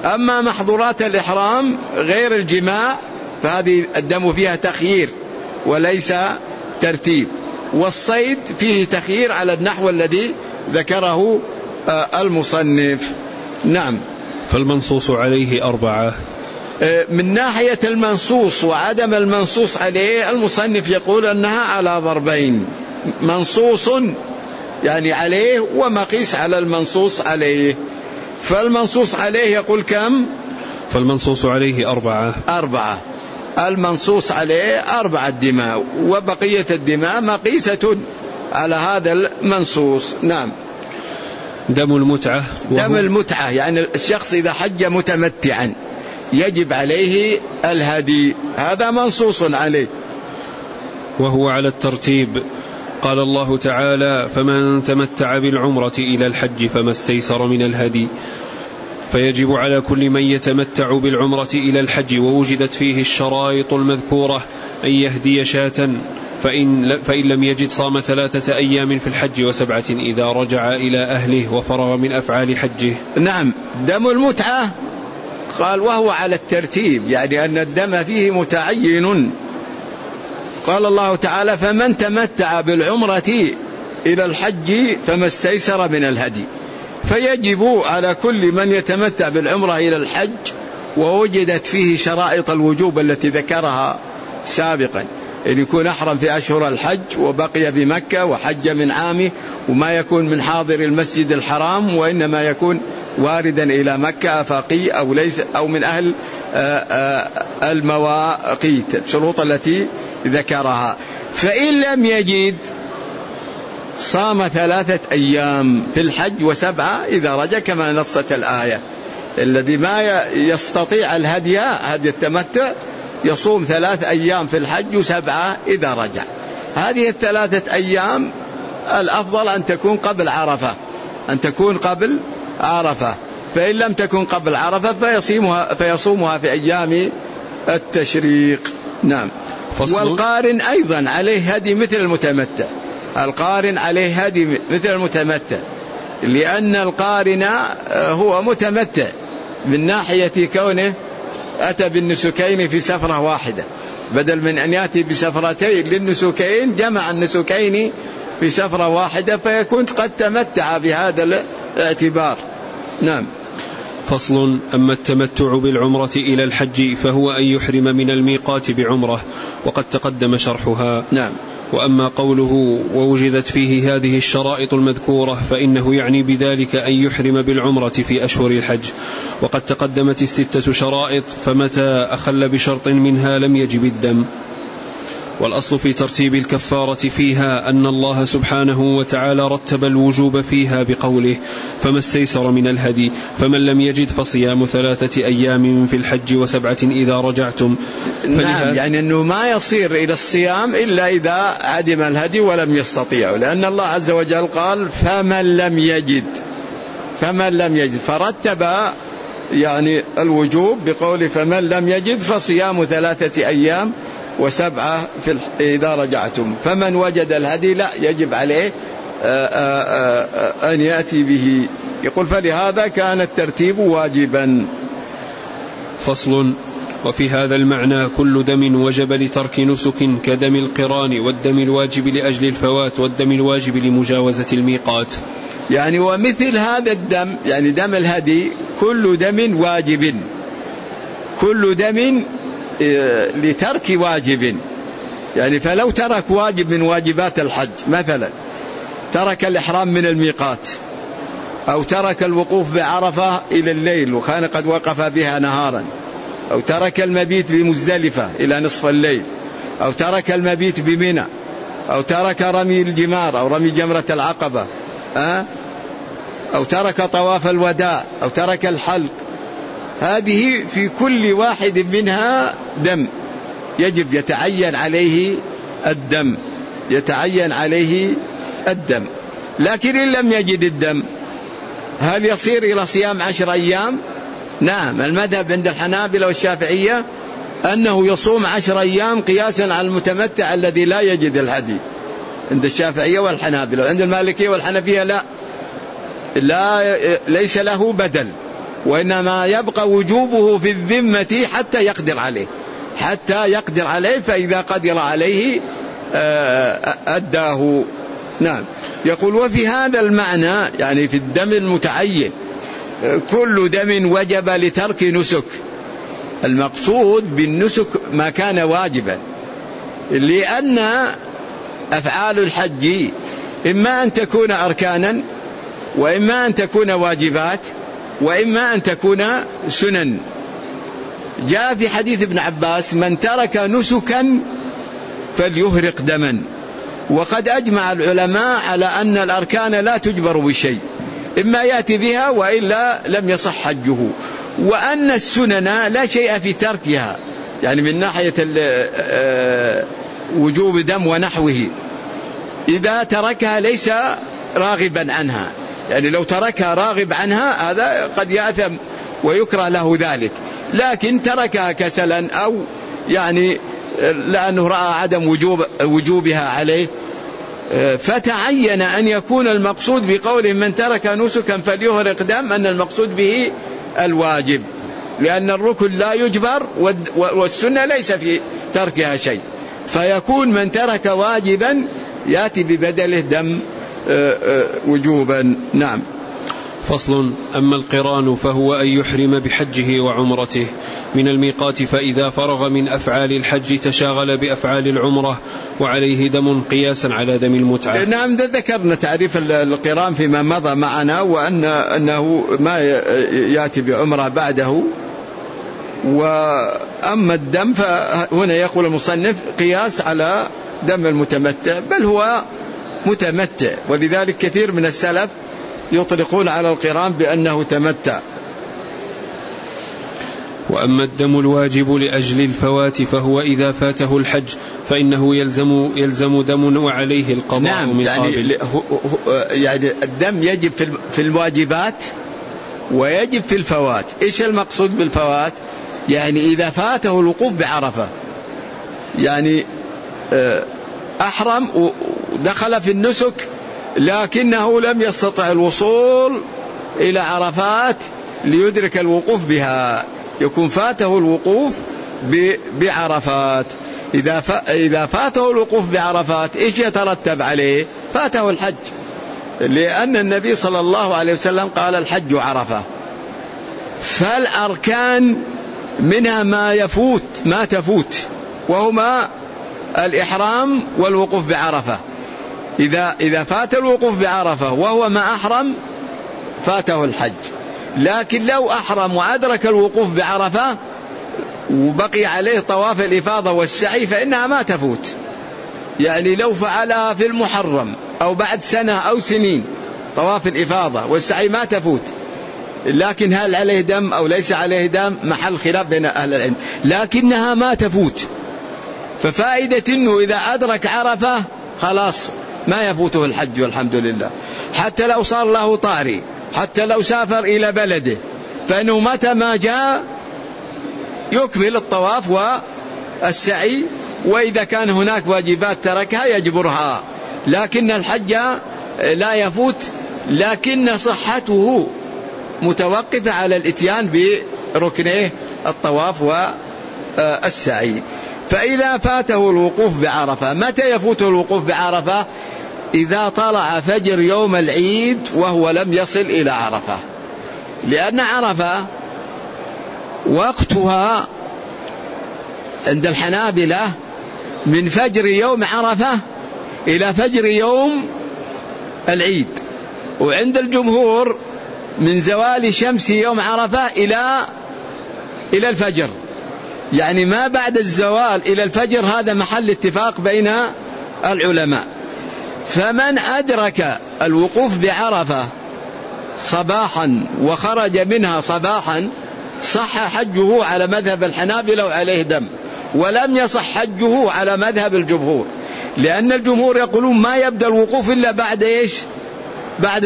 أما محظورات الإحرام غير الجماع فهذه الدم فيها تخيير وليس ترتيب، والصيد فيه تخيير على النحو الذي ذكره المصنف. نعم. فالمنصوص عليه 4. من ناحية المنصوص وعدم المنصوص عليه المصنف يقول أنها على ضربين: منصوص يعني عليه ومقيس على المنصوص عليه. فالمنصوص عليه يقول كم؟ فالمنصوص عليه 4. المنصوص عليه 4 دماء، وبقية الدماء مقيسة على هذا المنصوص. نعم. دم المتعة. دم المتعة يعني الشخص إذا حج متمتعا يجب عليه الهدي، هذا منصوص عليه. وهو على الترتيب. قال الله تعالى: فمن تمتع بالعمرة إلى الحج فما استيسر من الهدي. فيجب على كل من يتمتع بالعمرة إلى الحج ووجدت فيه الشرائط المذكورة أن يهدي شاة، فإن لم يجد صام 3 أيام في الحج و7 إذا رجع إلى أهله وفرغ من أفعال حجه. نعم. دم المتعة قال وهو على الترتيب، يعني أن الدم فيه متعين. قال الله تعالى: فمن تمتع بالعمرة إلى الحج فما استيسر من الهدي. فيجب على كل من يتمتع بالعمرة إلى الحج ووجدت فيه شرائط الوجوب التي ذكرها سابقا، أن يكون أحرم في أشهر الحج وبقي بمكة وحج من عامه، وما يكون من حاضر المسجد الحرام وإنما يكون واردا إلى مكة أفاقي أو ليس أو من أهل المواقيت، الشروط التي ذكرها. فإن لم يجد صام 3 أيام في الحج و7 إذا رجع، كما نصت الآية: الذي ما يستطيع الهدي هدي التمتع يصوم 3 أيام في الحج و7 إذا رجع. هذه 3 أيام الأفضل أن تكون قبل عرفة، فإن لم تكن قبل عرفة فيصومها في أيام التشريق. نعم. والقارن أيضا عليه هدي مثل المتمتع، لأن القارن هو متمتع من ناحية كونه أتى بالنسكين في سفرة واحدة، بدل من أن يأتي بسفرتين للنسكين جمع النسكين في سفرة واحدة، فيكون قد تمتع بهذا الاعتبار. نعم. فصل. أما التمتع بالعمرة إلى الحج فهو أن يحرم من الميقات بعمرة، وقد تقدم شرحها. نعم. وأما قوله ووجدت فيه هذه الشرائط المذكورة فإنه يعني بذلك أن يحرم بالعمرة في أشهر الحج، وقد تقدمت 6 شرائط، فمتى أخل بشرط منها لم يجب الدم. والأصل في ترتيب الكفارة فيها أن الله سبحانه وتعالى رتب الوجوب فيها بقوله: فما استيسر من الهدي، فمن لم يجد فصيام 3 أيام في الحج و7 إذا رجعتم. نعم، يعني أنه ما يصير إلى الصيام إلا إذا عدم الهدي ولم يستطيع، لأن الله عز وجل قال فمن لم يجد فرتب يعني الوجوب بقوله فمن لم يجد فصيام 3 أيام و7 إذا رجعتم. فمن وجد الهدي لا يجب عليه أن يأتي به. يقول فلهذا كان الترتيب واجبا. فصل. وفي هذا المعنى كل دم وجب لترك نسك كدم القران والدم الواجب لأجل الفوات والدم الواجب لمجاوزة الميقات. يعني ومثل هذا الدم، يعني دم الهدي، كل دم واجب، كل دم لترك واجب. يعني فلو ترك واجب من واجبات الحج، مثلا ترك الإحرام من الميقات، أو ترك الوقوف بعرفة إلى الليل وكان قد وقف بها نهارا، أو ترك المبيت بمزدلفة إلى نصف الليل، أو ترك المبيت بمنى، أو ترك رمي الجمار أو رمي جمرة العقبة، أو ترك طواف الوداع، أو ترك الحلق، هذه في كل واحد منها دم يجب يتعين عليه الدم. لكن إن لم يجد الدم هل يصير إلى صيام 10 أيام؟ نعم، المذهب عند الحنابلة والشافعية أنه يصوم 10 أيام قياسا على المتمتع الذي لا يجد الهدي، عند الشافعية والحنابلة. عند المالكية والحنفية لا، ليس له بدل، وإنما يبقى وجوبه في الذمة حتى يقدر عليه فإذا قدر عليه أداه. نعم. يقول وفي هذا المعنى يعني في الدم المتعين كل دم وجب لترك نسك. المقصود بالنسك ما كان واجبا، لأن أفعال الحج إما أن تكون أركانا، وإما أن تكون واجبات، وإما أن تكون سنن. جاء في حديث ابن عباس: من ترك نسكا فليهرق دما. وقد أجمع العلماء على أن الأركان لا تجبر بشيء، إما يأتي بها وإلا لم يصح حجه، وأن السنن لا شيء في تركها، يعني من ناحية وجوب دم ونحوه، إذا تركها ليس راغبا عنها، يعني لو تركها راغب عنها هذا قد يأثم ويكره له ذلك، لكن تركها كسلا أو يعني لأنه رأى عدم وجوبها عليه، فتعين أن يكون المقصود بقوله من ترك نسكا فليهرق دم أن المقصود به الواجب، لأن الركن لا يجبر والسنة ليس في تركها شيء، فيكون من ترك واجبا يأتي ببدله دم وجوبا. نعم. فصل. أما القران فهو أن يحرم بحجه وعمرته من الميقات، فإذا فرغ من أفعال الحج تشاغل بأفعال العمرة وعليه دم قياسا على دم المتعة. نعم. ذكرنا تعريف القران فيما مضى معنا، وأنه ما يأتي بعمرة بعده. وأما الدم فهنا يقول المصنف قياس على دم المتمتع، بل هو متمتع، ولذلك كثير من السلف يطلقون على القران بأنه تمتع. وأما الدم الواجب لأجل الفوات فهو إذا فاته الحج فإنه يلزم دم وعليه القضاء. نعم. من قابل. يعني الدم يجب في الواجبات ويجب في الفوات. إيش المقصود بالفوات؟ يعني إذا فاته الوقوف بعرفة، يعني أحرم ودخل في النسك لكنه لم يستطع الوصول إلى عرفات ليدرك الوقوف بها، يكون فاته الوقوف بعرفات. إذا فاته الوقوف بعرفات إيش يترتب عليه؟ فاته الحج، لأن النبي صلى الله عليه وسلم قال الحج عرفة. فالأركان منها ما تفوت وهما الإحرام والوقوف بعرفة. إذا فات الوقوف بعرفة وهو ما أحرم فاته الحج، لكن لو أحرم وأدرك الوقوف بعرفة وبقي عليه طواف الإفاضة والسعي فإنها ما تفوت. يعني لو فعلها في المحرم أو بعد سنة أو سنين طواف الإفاضة والسعي ما تفوت، لكن هل عليه دم أو ليس عليه دم محل خلاف بين أهل العلم، لكنها ما تفوت. ففائدة أنه إذا أدرك عرفة خلاص ما يفوته الحج والحمد لله، حتى لو صار له طاري، حتى لو سافر إلى بلده، فإنه متى ما جاء يكمل الطواف والسعي، وإذا كان هناك واجبات تركها يجبرها، لكن الحج لا يفوت، لكن صحته متوقفة على الاتيان بركنيه الطواف والسعي. فإذا فاته الوقوف بعرفة، متى يفوته الوقوف بعرفة؟ إذا طلع فجر يوم العيد وهو لم يصل إلى عرفة، لأن عرفة وقتها عند الحنابلة من فجر يوم عرفة إلى فجر يوم العيد، وعند الجمهور من زوال شمس يوم عرفة إلى الفجر، يعني ما بعد الزوال إلى الفجر هذا محل اتفاق بين العلماء. فمن أدرك الوقوف بعرفة صباحا وخرج منها صباحا صح حجه على مذهب الحنابلة وعليه دم، ولم يصح حجه على مذهب الجمهور، لأن الجمهور يقولون ما يبدأ الوقوف إلا بعد إيش؟ بعد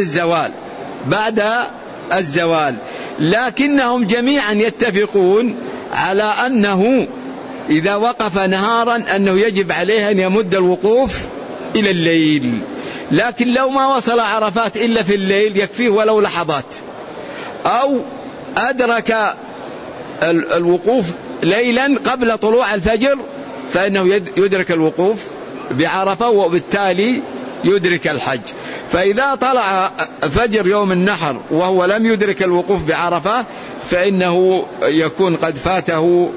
الزوال. لكنهم جميعا يتفقون على أنه إذا وقف نهارا أنه يجب عليه أن يمد الوقوف إلى الليل، لكن لو ما وصل عرفات إلا في الليل يكفيه ولو لحظات، أو أدرك الوقوف ليلا قبل طلوع الفجر فإنه يدرك الوقوف بعرفة وبالتالي يدرك الحج. فإذا طلع فجر يوم النحر وهو لم يدرك الوقوف بعرفة فإنه يكون قد فاته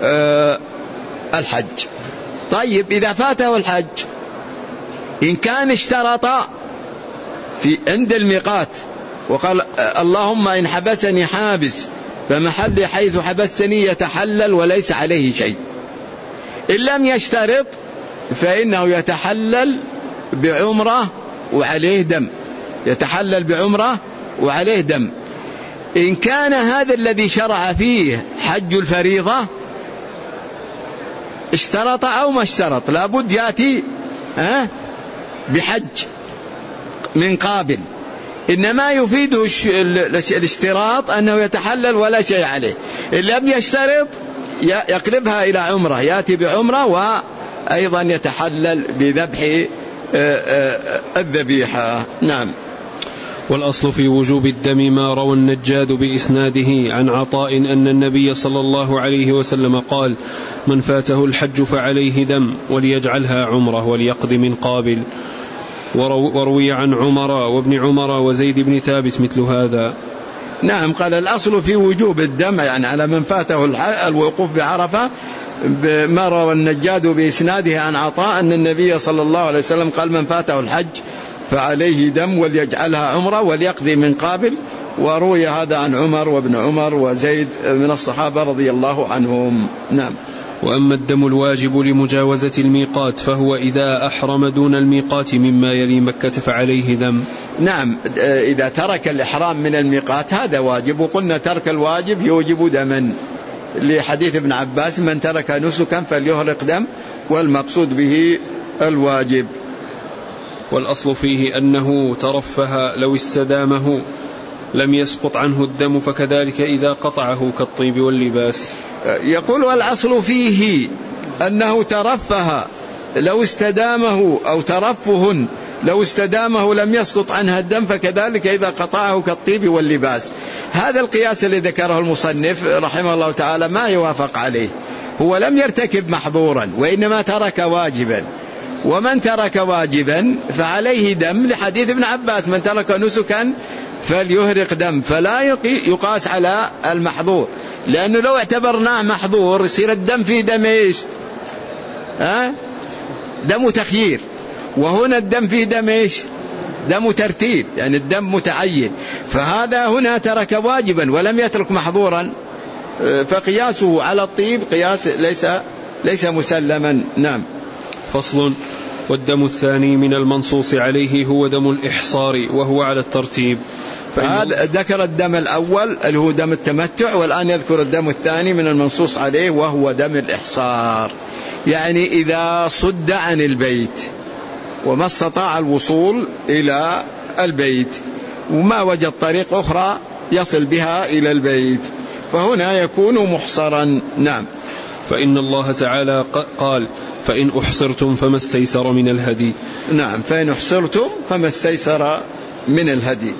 الحج. طيب إذا فاته الحج إن كان اشترط في عند الميقات وقال اللهم إن حبسني حابس فمحلي حيث حبستني يتحلل وليس عليه شيء. إن لم يشترط فإنه يتحلل بعمرة وعليه دم، يتحلل بعمرة وعليه دم. إن كان هذا الذي شرع فيه حج الفريضة اشترط أو ما اشترط لابد يأتي بحج من قابل. إنما يفيد الاشتراط أنه يتحلل ولا شيء عليه. إن لم يشترط يقلبها إلى عمرة، يأتي بعمرة وأيضا يتحلل بذبح الذبيحة. نعم. والأصل في وجوب الدم ما روى النجاد بإسناده عن عطاء أن النبي صلى الله عليه وسلم قال من فاته الحج فعليه دم وليجعلها عمره وليقضي من قابل. وروي عن عمر وابن عمر وزيد بن ثابت مثل هذا. نعم. قال الأصل في وجوب الدم يعني على من فاته الوقوف بعرفة ما روى النجاد بإسناده عن عطاء أن النبي صلى الله عليه وسلم قال من فاته الحج فعليه دم وليجعلها عمره وليقضي من قابل. وروي هذا عن عمر وابن عمر وزيد من الصحابة رضي الله عنهم. نعم. وأما الدم الواجب لمجاوزة الميقات فهو إذا أحرم دون الميقات مما يلي مكة فعليه دم. نعم. إذا ترك الإحرام من الميقات هذا واجب، وقلنا ترك الواجب يوجب دما لحديث ابن عباس من ترك نسكا فليهرق دم، والمقصود به الواجب. والأصل فيه أنه ترفه لو استدامه لم يسقط عنه الدم، فكذلك إذا قطعه كالطيب واللباس. يقول والأصل فيه أنه ترفه لو استدامه أو ترفه لو استدامه لم يسقط عنها الدم، فكذلك إذا قطعه كالطيب واللباس. هذا القياس الذي ذكره المصنف رحمه الله تعالى ما يوافق عليه. هو لم يرتكب محظورا وإنما ترك واجبا، ومن ترك واجبا فعليه دم لحديث ابن عباس من ترك نسكا فليهرق دم، فلا يقاس على المحظور، لأنه لو اعتبرناه محظور يصير الدم فيه دم إيش؟ دم تخيير، وهنا الدم فيه دم إيش؟ دم ترتيب، يعني الدم متعين. فهذا هنا ترك واجبا ولم يترك محظورا، فقياسه على الطيب قياس ليس مسلما. نعم. فصل. والدم الثاني من المنصوص عليه هو دم الإحصار وهو على الترتيب. فهذا ذكر الدم الأول اللي هو دم التمتع، والآن يذكر الدم الثاني من المنصوص عليه وهو دم الإحصار. يعني إذا صد عن البيت وما استطاع الوصول إلى البيت وما وجد طريق أخرى يصل بها إلى البيت فهنا يكون محصرا. نعم. فإن الله تعالى قال فإن أحصرتم فما استيسر من الهدي. نعم. فإن أحصرتم فما استيسر من الهدي.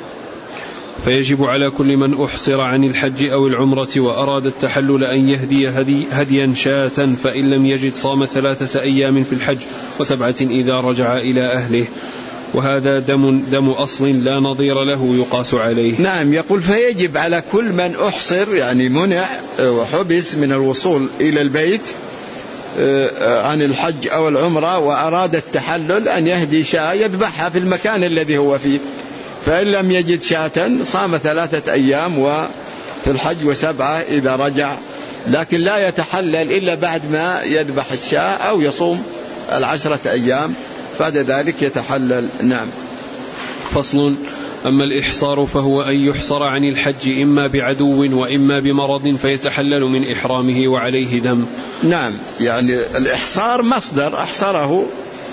فيجب على كل من أحصر عن الحج أو العمرة وأراد التحلل أن يهدي هديا شاة، فإن لم يجد صام 3 أيام في الحج و7 إذا رجع إلى أهله. وهذا دم أصل لا نظير له يقاس عليه. نعم. يقول فيجب على كل من أحصر يعني منع وحبس من الوصول إلى البيت عن الحج أو العمرة وأراد التحلل أن يهدي شاة يذبحها في المكان الذي هو فيه، فإن لم يجد شاة صام 3 أيام وفي الحج و7 إذا رجع، لكن لا يتحلل إلا بعد ما يذبح الشاة أو يصوم 10 أيام بعد ذلك يتحلل. نعم. فصل. أما الإحصار فهو أن يحصر عن الحج إما بعدو وإما بمرض فيتحلل من إحرامه وعليه دم. نعم. يعني الإحصار مصدر أحصره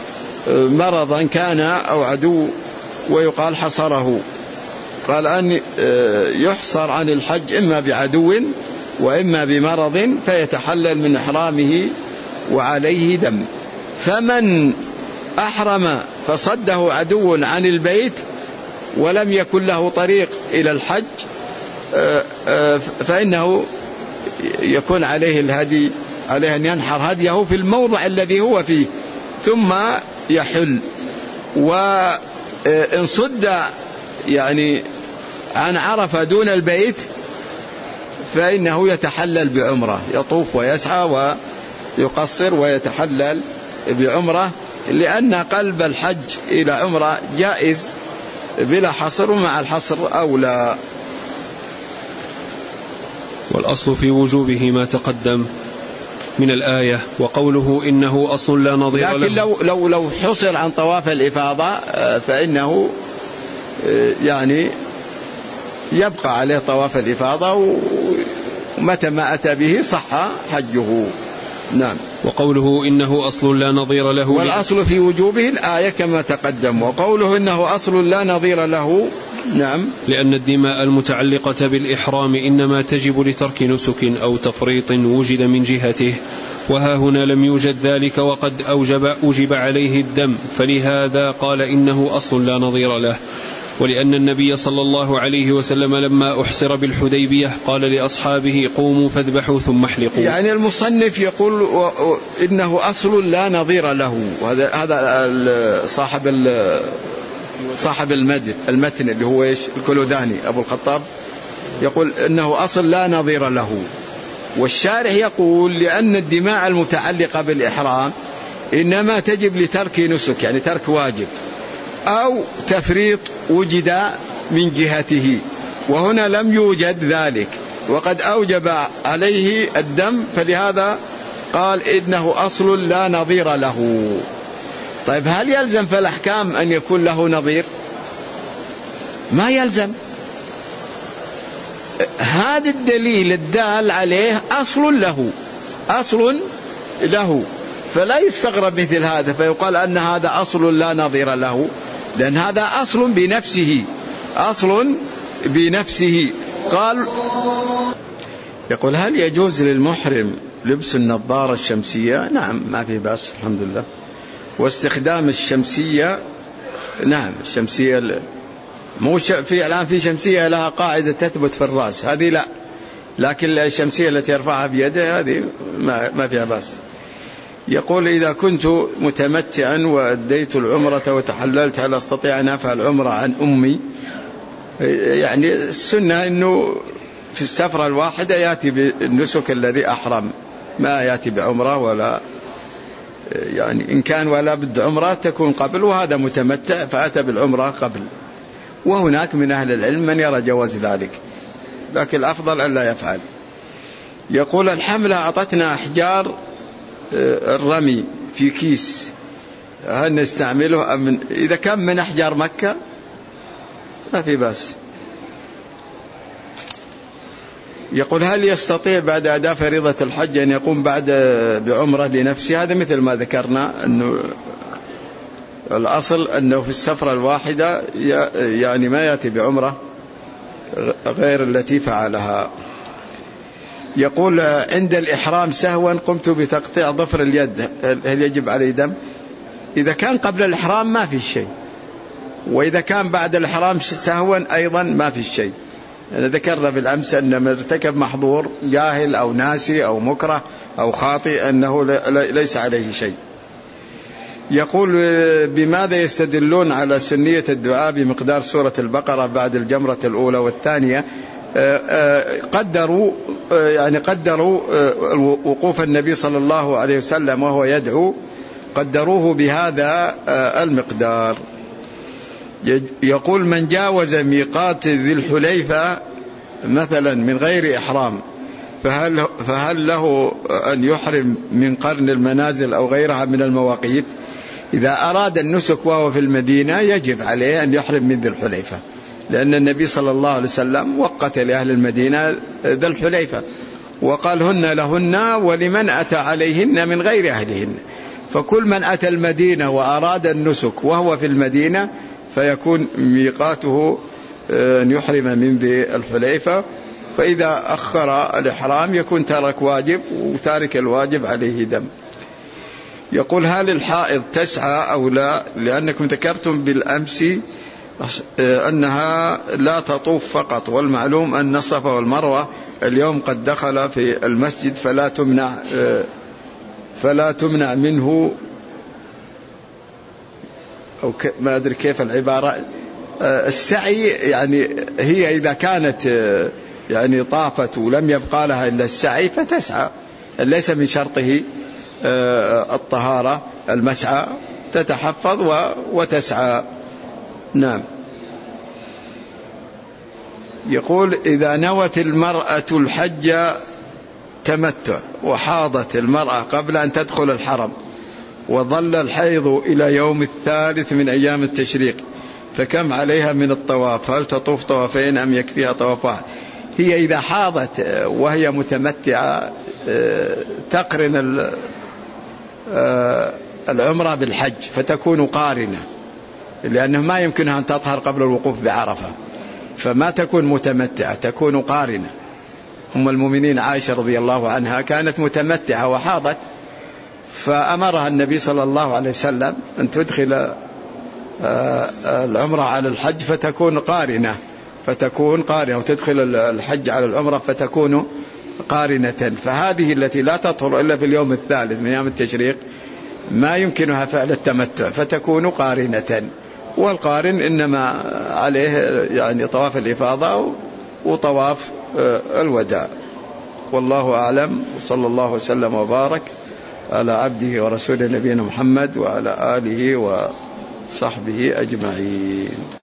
مرضا كان أو عدو، ويقال حصره. قال أن يحصر عن الحج إما بعدو وإما بمرض فيتحلل من إحرامه وعليه دم. فمن أحرم فصده عدو عن البيت ولم يكن له طريق إلى الحج فإنه يكون عليه الهدي، عليه أن ينحر هديه في الموضع الذي هو فيه ثم يحل. وإن صد يعني عن عرفة دون البيت فإنه يتحلل بعمرة، يطوف ويسعى ويقصر ويتحلل بعمرة، لأن قلب الحج إلى عمرة جائز بلا حصر، ومع الحصر أولى. والأصل في وجوبه ما تقدم من الآية، وقوله إنه أصل لا نظير له. لكن لو حصر عن طواف الإفاضة فإنه يعني يبقى عليه طواف الإفاضة، ومتى ما أتى به صح حجه. نعم. وقوله إنه أصل لا نظير له، والأصل في وجوبه الآية كما تقدم، وقوله إنه أصل لا نظير له. نعم. لأن الدماء المتعلقة بالإحرام إنما تجب لترك نسك أو تفريط وجد من جهته، وها هنا لم يوجد ذلك وقد أوجب عليه الدم، فلهذا قال إنه أصل لا نظير له. ولأن النبي صلى الله عليه وسلم لما أحصر بالحديبية قال لأصحابه قوموا فاذبحوا ثم احلقوا. يعني المصنف يقول إنه أصل لا نظير له، هذا صاحب المتن اللي هو الكلوداني أبو الخطاب يقول إنه أصل لا نظير له. والشارح يقول لأن الدماء المتعلقة بالإحرام إنما تجب لترك نسك، يعني ترك واجب، أو تفريط وجد من جهته، وهنا لم يوجد ذلك وقد أوجب عليه الدم، فلهذا قال إنه أصل لا نظير له. طيب هل يلزم في الأحكام أن يكون له نظير؟ ما يلزم. هذا الدليل الدال عليه أصل له، فلا يستغرب مثل هذا فيقال أن هذا أصل لا نظير له، لأن هذا أصل بنفسه. قال يقول هل يجوز للمحرم لبس النظارة الشمسية؟ نعم، ما في بأس الحمد لله. واستخدام الشمسية، نعم الشمسية مو الآن في شمسية لها قاعدة تثبت في الرأس، هذه لا، لكن الشمسية التي يرفعها بيده هذه ما فيها بأس. يقول إذا كنت متمتعا وأديت العمرة وتحللت هل أستطيع أن أفعل عمرة عن أمي؟ يعني السنة أنه في السفرة الواحدة يأتي بالنسك الذي أحرم، ما يأتي بعمرة ولا يعني إن كان ولا بد عمرة تكون قبل، وهذا متمتع فأتى بالعمرة قبل. وهناك من أهل العلم من يرى جواز ذلك، لكن الأفضل ألا يفعل. يقول الحملة أعطتنا أحجار الرمي في كيس، هل نستعمله أم إذا كان من أحجار مكة ما في بأس. يقول هل يستطيع بعد أداء فريضة الحج أن يقوم بعد بعمرة لنفسه؟ هذا مثل ما ذكرنا أنه الأصل أنه في السفرة الواحدة يعني ما يأتي بعمرة غير التي فعلها. يقول عند الإحرام سهوا قمت بتقطيع ظفر اليد، هل يجب عليه دم؟ إذا كان قبل الإحرام ما في شيء، وإذا كان بعد الإحرام سهوا أيضا ما في شيء. أنا ذكرنا بالأمس أن من ارتكب محظور جاهل أو ناسي أو مكره أو خاطئ أنه ليس عليه شيء. يقول بماذا يستدلون على سنية الدعاء بمقدار سورة البقرة بعد الجمرة الأولى والثانية؟ قدروا وقوف النبي صلى الله عليه وسلم وهو يدعو، قدروه بهذا المقدار. يقول من جاوز ميقات ذي الحليفة مثلا من غير إحرام فهل له أن يحرم من قرن المنازل أو غيرها من المواقيت؟ إذا أراد النسك وهو في المدينة يجب عليه أن يحرم من ذي الحليفة، لأن النبي صلى الله عليه وسلم وقت لأهل المدينة ذي الحليفة وقال هن لهن ولمن أتى عليهن من غير أهلهن، فكل من أتى المدينة وأراد النسك وهو في المدينة فيكون ميقاته أن يحرم من ذي الحليفة، فإذا أخر الإحرام يكون ترك واجب، وتارك الواجب عليه دم. يقول هل الحائض تسعى أو لا؟ لأنكم ذكرتم بالأمس أنها لا تطوف فقط، والمعلوم أن الصفا والمروة اليوم قد دخل في المسجد فلا تمنع منه، أو ما أدري كيف العبارة، السعي. يعني هي إذا كانت يعني طافت ولم يبقى لها إلا السعي فتسعى، ليس من شرطه الطهارة المسعى، تتحفظ وتسعى. نعم. يقول: إذا نوت المرأة الحج تمتع وحاضت المرأة قبل أن تدخل الحرم وظل الحيض إلى يوم الثالث من أيام التشريق، فكم عليها من الطواف؟ هل تطوف طوافين أم يكفيها طواف واحد؟ هي إذا حاضت وهي متمتعة تقرن العمرة بالحج فتكون قارنة، لأنه ما يمكنها أن تطهر قبل الوقوف بعرفة، فما تكون متمتعة، تكون قارنة. أم المؤمنين عائشة رضي الله عنها كانت متمتعة وحاضت، فأمرها النبي صلى الله عليه وسلم أن تدخل العمرة على الحج فتكون قارنة، وتدخل الحج على العمرة فتكون قارنة. فهذه التي لا تطهر إلا في اليوم الثالث من أيام التشريق ما يمكنها فعل التمتع فتكون قارنة، والقارن إنما عليه يعني طواف الإفاضة وطواف الوداع. والله أعلم، وصلى الله وسلم وبارك على عبده ورسوله نبينا محمد وعلى آله وصحبه أجمعين.